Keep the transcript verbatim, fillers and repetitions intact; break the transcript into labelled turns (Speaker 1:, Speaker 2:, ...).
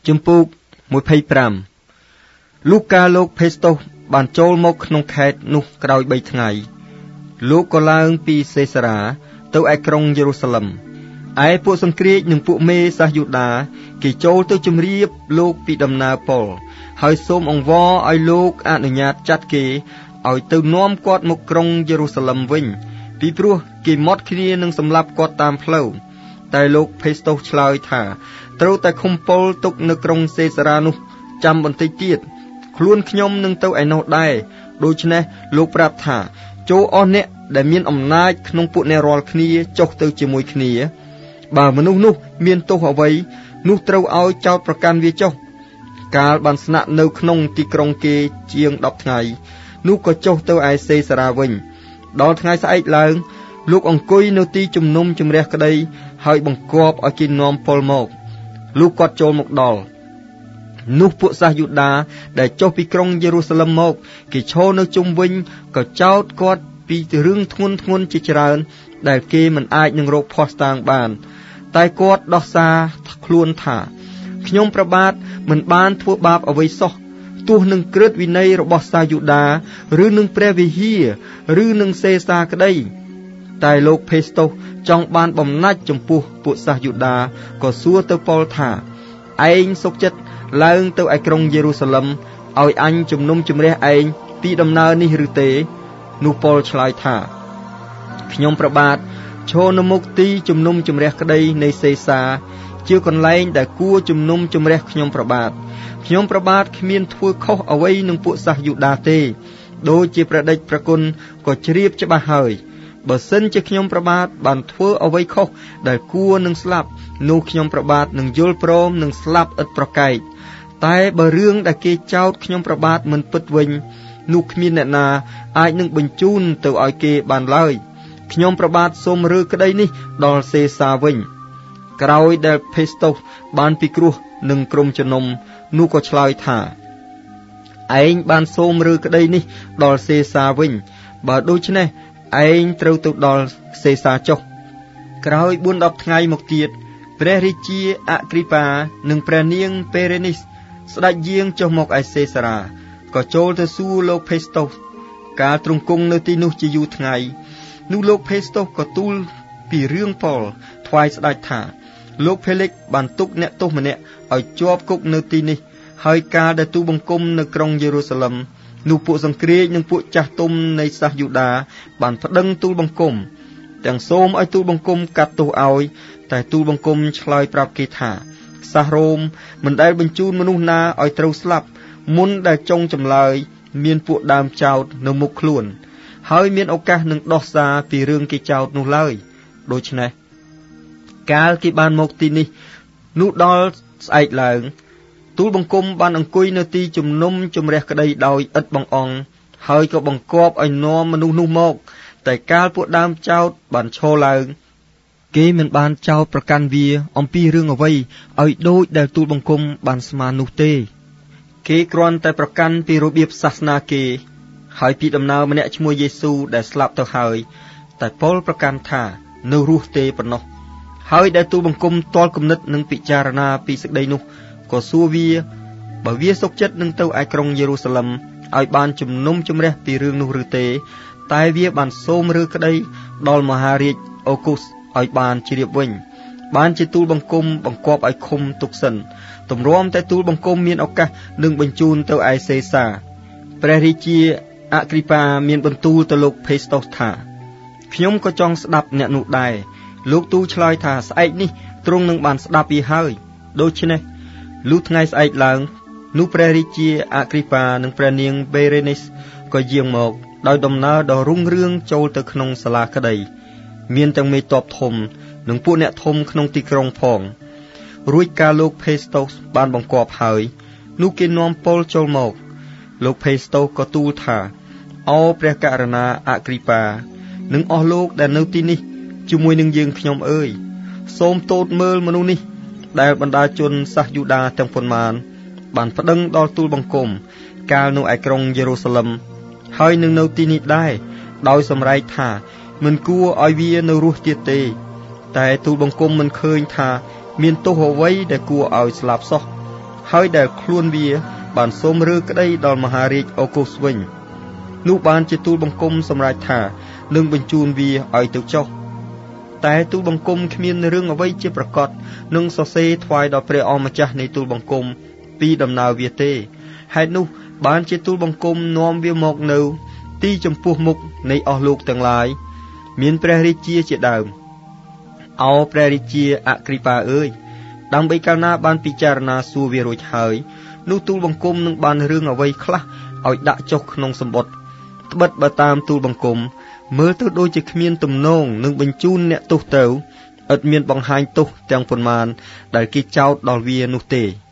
Speaker 1: ជំពូកមួយភ័យប្រាំលូកាលោកផេស្តុសបានចូលមកក្នុងខេត្តនោះក្រោយបីថ្ងៃលោកក៏ឡើងពីសេសារ៉ាទៅឯក្រុងយេរូសាឡឹមឯពួកសង្គ្រាចនិងពួកមេសាសយូដាគេចូលទៅជម្រាបលោកពីដំណើរប៉ុលហើយសូមអង្វរឲ្យលោកអនុញ្ញាតចាត់គេឲ្យទៅនាំគាត់មកក្រុងយេរូសាឡឹមវិញពីព្រោះគេមត់គ្នានឹងសម្លាប់គាត់តាមផ្លូវតែលោកផេស្តុសឆ្លើយថាត្រូវតែឃុំពលទុកនៅក្រុងសេសារ៉ានោះចាំបន្តិចទៀតខ្លួនខ្ញុំនឹងទៅឯនោះដែរដូច្នេះលោកប្រាប់ថាចូលអស់អ្នកដែលមានអំណាចក្នុងពួកអ្នករាល់គ្នាចុះទៅជាមួយគ្នាបើមនុស្សនោះមានទោសអ្វីនោះត្រូវឲ្យចោទប្រកាន់វាចុះកាលបានស្នាក់នៅក្នុងទីក្រុងគេជាងដប់ថ្ងៃនោះក៏ចុះទៅឯសេសារ៉ាវិញដល់ថ្ងៃស្អែកឡើងលោកអង្គុយនៅទីជំនុំជម្រះក្តីហើយបង្គាប់ឲ្យគេនាំពលមកលុះគាត់ចូលមកដល់នោះពួកសាសយូដាដែលចុះពីក្រុងយេរូសាឡឹមមកគេឈរនៅជុំវិញក៏ចោទគាត់ពីរឿងធ្ងន់ធ្ងរជាច្រើនដែលគេមិនអាចនឹងរកភ័ស្តុតាងបានតែគាត់ដោះសារខ្លួនថាខ្ញុំប្របាទមិនបានធ្វើបាបអ្វីសោះទោះនឹងក្រឹតវិន័យរបស់សាសយូដាឬនឹងព្រះវិហារឬនឹងសេសាក្តីតែលោកផេស្តុសចង់បានបំណាច់ចំពោះពួកសាសយូដាក៏សួរទៅប៉ុលថាឯងសុខចិត្តឡើងទៅឯក្រុងយេរូសាឡឹមឲ្យអញជំនុំជម្រះឯងពីដំណើរនេះឬទេនោះប៉ុលឆ្លើយថាខ្ញុំប្របាទឈរនៅមុខទីជំនុំជម្រះក្តីនៃសេសាជាកន្លែងដែលគួរជំនុំជម្រះខ្ញុំប្របាទខ្ញុំប្របាទគ្មានធ្វើខុសអ្វីនឹងពួកសាសយូដាទេដូចជាព្រះដេចព្រះគុណក៏ជ្រាបច្បាស់ហើយបើសិនជាខ្ញុំប្របាទបានធ្វើអ្វីខុសដែលគួរនឹងស្លាប់នោះខ្ញុំប្របាទនឹងយល់ព្រមនឹងស្លាប់ឥតប្រកែកតែបើរឿងដែលគេចោទខ្ញុំប្របាទមិនពិតវិញនោះគ្មានអ្នកណាអាចនឹងបញ្ជូនទៅឲ្យគេបានឡើយខ្ញុំប្របាទសូមរើក្តីនេះដល់សេសាវិញក្រោយដែលផេស្តុសបានពិគ្រោះនឹងក្រុមជំនុំនោះក៏ឆ្លើយថាឯងបានសូមរើក្តីនេះដល់សេសាវិញបើដូច្នេះឯងត្រូវទៅដល់សេសាចុះក្រោយបួនដប់ថ្ងៃមកទៀតព្រះរាជាអគ្រីប៉ានិងព្រះនាងពេរេនីសស្ដេចយាងចុះមកឯសេសារ៉ាក៏ចូលទៅសួរលោកផេស្តុសកាលទ្រង់គង់នៅទីនោះជាយូរថ្ងៃនោះលោកផេស្តុសក៏ទូលពីរឿងប៉ុលថ្វាយស្ដេចថាលោកផេលិចបានទុកអ្នកទោសម្នាក់ឲ្យជាប់គុកនៅទីនេះហើយកាលដែលទូលបង្គំនៅក្រុងយេរូសាឡឹមនោះពួកសង្គ្រាចនិងពួកចាស់ទុំនៃសាសយូដាបានប្តឹងទូលបង្គំទាំងសូមឲ្យទូលបង្គំកាត់ទោសឲ្យតែទូលបង្គំឆ្លើយប្រាប់គេថាសាសរ៉ូមមិនដែលបញ្ជូនមនុស្សណាឲ្យត្រូវស្លាប់មុនដែលចុងចម្លើយមានពួកដើមចោតនៅមុខខ្លួនហើយមានឱកាសនឹងដោះសារពីរឿងគេចោតនោះឡើយដូច្នេះកាលគេបានមកទីនេះនោះដល់ស្អែកឡើងទូលបង្គំបានអង្គុយនៅទីជំនុំជម្រះក្តីដោយឥតបង្អង់ហើយក៏បង្គាប់ឲ្យនាំមនុស្សនោះមកតែកាលពួកដើមចោតបានឈរឡើងគេមិនបានចោទប្រកាន់វាអំពីរឿងអ្វីឲ្យដូចដែលទូលបង្គំបានស្មាននោះទេគេគ្រាន់តែប្រកាន់ពីរបៀបសាសនាគេហើយពីដំណើរម្នាក់ឈ្មោះយេស៊ូដែលស្លាប់ទៅហើយតែប៉ុលប្រកាន់ថានៅរស់ទេប៉ុណ្ណោះហើយដែលទូលបង្គំទាល់គំនិតនឹងពិចារណាពីសេចក្តីនោះក៏សួរវាបើវាសុខចិត្តនឹងទៅឯក្រុងយេរូសាឡឹមឲ្យបានជំនុំជម្រះពីរឿងនោះឬទេតែវាបានសូមរើក្តីដល់មហារាជអូគូសឲ្យបានជ្រាបវិញបានជាទូលបង្គំបង្គាប់ឲ្យឃុំទុកសិនទម្រាំតែទូលបង្គំមានឱកាសនឹងបញ្ជូនទៅឯសេសាព្រះរាជាអគ្រីប៉ាមានបន្ទូលទៅលោកផេស្តុសថាខ្ញុំក៏ចង់ស្ដាប់អ្នកនោះដែរលោកទូលឆ្លើយថាស្អែកនេះទ្រង់នឹងបានស្ដាប់វាហើយដូច្នេះលុះថ្ងៃស្អែកឡើងនោះព្រះរាជាអគ្រីប៉ានិងព្រះនាងបេរេនីសក៏យាងមកដោយដំណើរដ៏រុងរឿងចូលទៅក្នុងសាលាក្តីមានទាំងមេទ័ពធំនិងពួកអ្នកធំក្នុងទីក្រុងផងរួចកាលលោកផេស្តុសបានបង្គាប់ហើយនោះគេនាំប៉ុលចូលមកលោកផេស្តុសក៏ទូលថាអោព្រះករុណាអគ្រីប៉ានិងអស់លោកដែលនៅទីនេះជាមួយនឹងយើងខ្ញុំអើយសូមទតមើលមនុស្សនេះដែលបណ្ដាជនសាសយូដាទាំងប៉ុន្មានបានប្តឹងដល់ទូលបង្គំកាលនៅឯក្រុងយេរូសាឡឹមហើយនឹងនៅទីនេះដែរដោយសម្រែកថាមិនគួរឲ្យវានៅរស់ទៀតទេតែទូលបង្គំមិនឃើញថាមានទោសអ្វីដែលគួរឲ្យស្លាប់សោះហើយដែលខ្លួនវាបានសូមរើក្តីដល់មហារាជអូកូសវិញនោះបានជាទូលបង្គំសម្រេចថានឹងបញ្ជូនវាឲ្យទៅចុះតែទូលបង្គំគ្មានរឿងអ្វីជាប្រកបនឹងសរសេរថ្វាយដល់ព្រះអង្គម្ចាស់នៃទូលបង្គំពីដំណើរវាទេហេតុនោះបានជាទូលបង្គំនាំវាមកនៅទីចំពោះមុខនៃអស់លោកទាំងឡាយមានព្រះរាជាជាដើមអោព្រះរាជាអគ្រីប៉ាអើយដើម្បីកាលណាបានពិចារណាសួរវារួចហើយនោះទូលបង្គំនឹងបានរឿងអ្វីខ្លះឲ្យដាក់ចុះក្នុងសម្បត្តិត្បិតបើតាមទូលបង្គំមើលទៅដូចជាគ្មានទំនងនឹងបញ្ជូនអ្នកទោសទៅឥតមានបង្ហាញទោសទាំងប៉ុន្មានដែលគេចោទដល់វានោះទេ